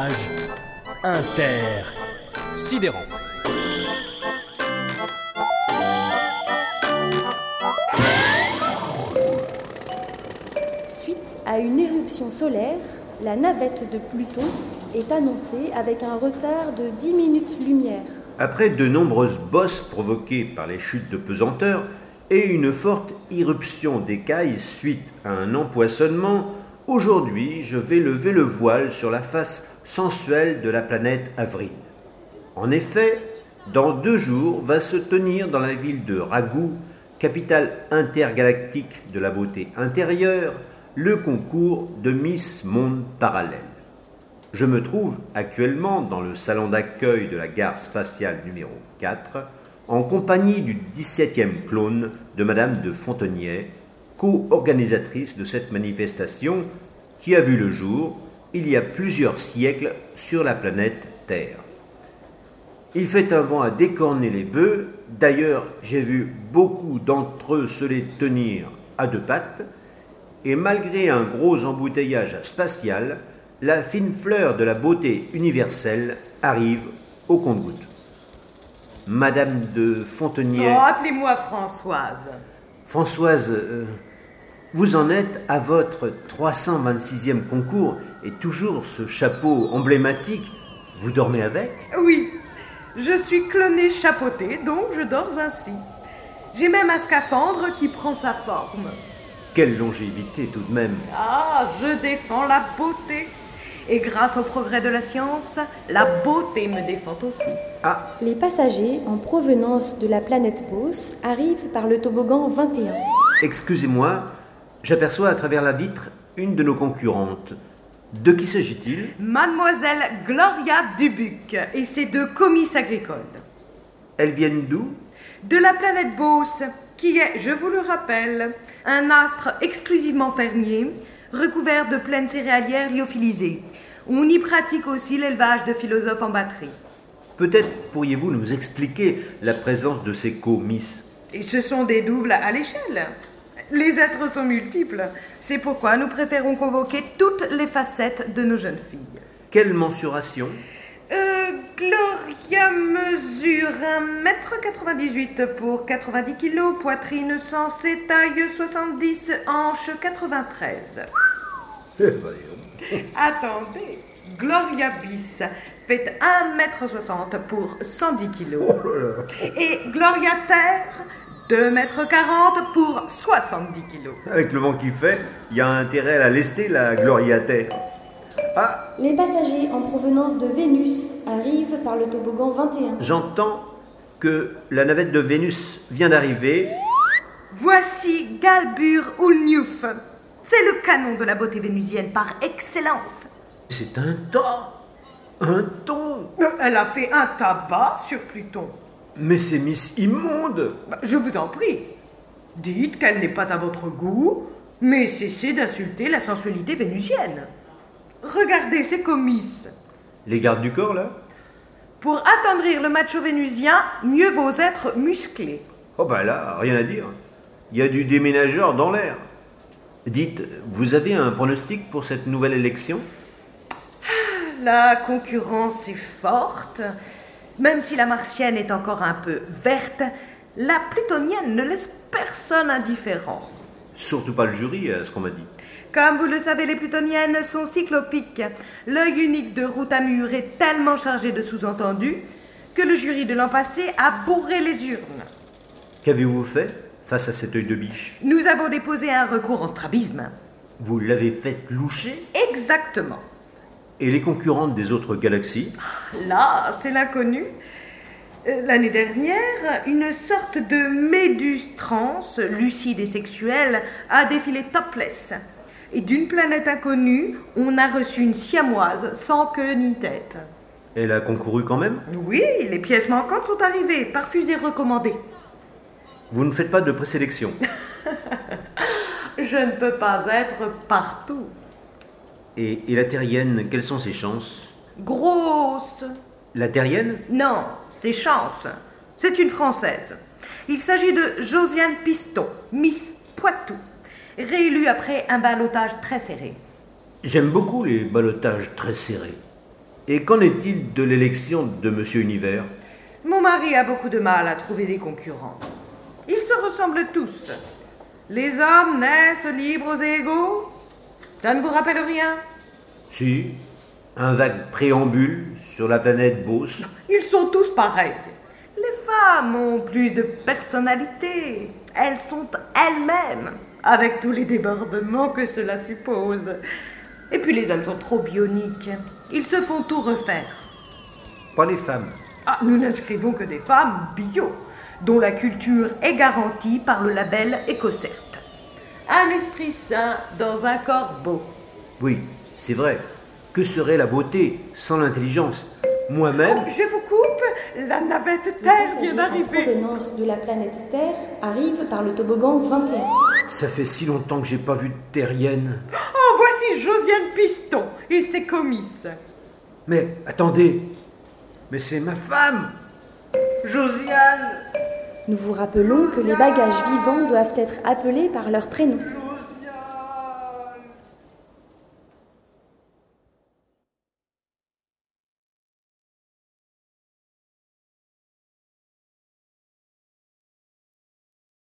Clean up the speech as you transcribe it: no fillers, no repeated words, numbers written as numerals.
voyage intersidérant. Suite à une éruption solaire, la navette de Pluton est annoncée avec un retard de 10 minutes-lumière. Après de nombreuses bosses provoquées par les chutes de pesanteur et une forte irruption d'écailles suite à un empoisonnement, aujourd'hui je vais lever le voile sur la face sensuelle de la planète Avril. En effet, dans 2 jours va se tenir dans la ville de Raghou, capitale intergalactique de la beauté intérieure, le concours de Miss Monde Parallèle. Je me trouve actuellement dans le salon d'accueil de la gare spatiale numéro 4, en compagnie du 17e clone de Madame de Fontenay, co-organisatrice de cette manifestation qui a vu le jour il y a plusieurs siècles sur la planète Terre. Il fait un vent à décorner les bœufs, d'ailleurs j'ai vu beaucoup d'entre eux se les tenir à 2 pattes, et malgré un gros embouteillage spatial, la fine fleur de la beauté universelle arrive au compte-gouttes. Madame de Fontenay... Oh, appelez-moi Françoise. Françoise, vous en êtes à votre 326e concours et toujours ce chapeau emblématique, vous dormez avec ? Oui, je suis clonée chapeautée, donc je dors ainsi. J'ai même un scaphandre qui prend sa forme. Quelle longévité tout de même. Ah, je défends la beauté. Et grâce au progrès de la science, la beauté me défend aussi. Ah, Les passagers en provenance de la planète Beauce arrivent par le toboggan 21. excusez-moi, j'aperçois à travers la vitre une de nos concurrentes. De qui s'agit-il ? Mademoiselle Gloria Dubuc et ses 2 comices agricoles. Elles viennent d'où ? De la planète Beauce, qui est, je vous le rappelle, un astre exclusivement fermier, recouvert de plaines céréalières lyophilisées. On y pratique aussi l'élevage de philosophes en batterie. Peut-être pourriez-vous nous expliquer la présence de ces co-miss ? Et ce sont des doubles à l'échelle. Les êtres sont multiples. C'est pourquoi nous préférons convoquer toutes les facettes de nos jeunes filles. Quelle mensuration ? Gloria mesure 1m98 pour 90 kg, poitrine sensée, taille 70, hanche 93. Attendez, Gloria bis fait 1m60 pour 110 kg. Et Gloria terre, 2m40 pour 70 kg. Avec le vent qui fait, il y a intérêt à la lester, la Gloria Terre. Ah, Les passagers en provenance de Vénus arrivent par le toboggan 21. j'entends que la navette de Vénus vient d'arriver. Voici Galbur Ulniouf. C'est le canon de la beauté vénusienne par excellence. C'est un tas, un ton. Elle a fait un tabac sur Pluton. Mais c'est Miss Immonde. Je vous en prie. Dites qu'elle n'est pas à votre goût, mais cessez d'insulter la sensualité vénusienne. Regardez ces comices. Les gardes du corps, là ? Pour attendrir le macho vénusien, mieux vaut être musclé. Oh bah là, rien à dire. Il y a du déménageur dans l'air. Dites, vous avez un pronostic pour cette nouvelle élection ? La concurrence est forte. Même si la martienne est encore un peu verte, la plutonienne ne laisse personne indifférent. Surtout pas le jury, à ce qu'on m'a dit. Comme vous le savez, les plutoniennes sont cyclopiques. L'œil unique de Routamur est tellement chargé de sous-entendus que le jury de l'an passé a bourré les urnes. Qu'avez-vous fait face à cet œil de biche ? Nous avons déposé un recours en strabisme. Vous l'avez fait loucher ? Exactement. Et les concurrentes des autres galaxies ? Là, c'est l'inconnu. L'année dernière, une sorte de méduse trans, lucide et sexuelle, a défilé topless. Et d'une planète inconnue, on a reçu une siamoise sans queue ni tête. Elle a concouru quand même ? Oui, les pièces manquantes sont arrivées, par fusée recommandée. Vous ne faites pas de présélection ? Je ne peux pas être partout. Et la terrienne, quelles sont ses chances ? Grosse. La terrienne ? Non, c'est chance. C'est une Française. Il s'agit de Josiane Piston, Miss Poitou, réélue après un ballottage très serré. J'aime beaucoup les ballottages très serrés. Et qu'en est-il de l'élection de Monsieur Univers? Mon mari a beaucoup de mal à trouver des concurrents. Ils se ressemblent tous. Les hommes naissent libres et égaux. Ça ne vous rappelle rien? Si, un vague préambule sur la planète Beauce. Ils sont tous pareils. Les femmes ont plus de personnalité. Elles sont elles-mêmes, avec tous les débordements que cela suppose. Et puis les hommes sont trop bioniques. Ils se font tout refaire. Pas les femmes. Ah, nous n'inscrivons que des femmes bio, dont la culture est garantie par le label EcoCert. Un esprit sain dans un corps beau. Oui, c'est vrai. Que serait la beauté sans l'intelligence? Moi-même... Oh, je vous coupe, la navette Les Terre passagers vient en d'arriver. provenance de la planète Terre arrivent par le toboggan 21. Ça fait si longtemps que j'ai pas vu de terrienne. Oh, voici Josiane Piston et ses comices. Mais attendez, mais c'est ma femme, Josiane. Nous vous rappelons que les bagages vivants doivent être appelés par leur prénom.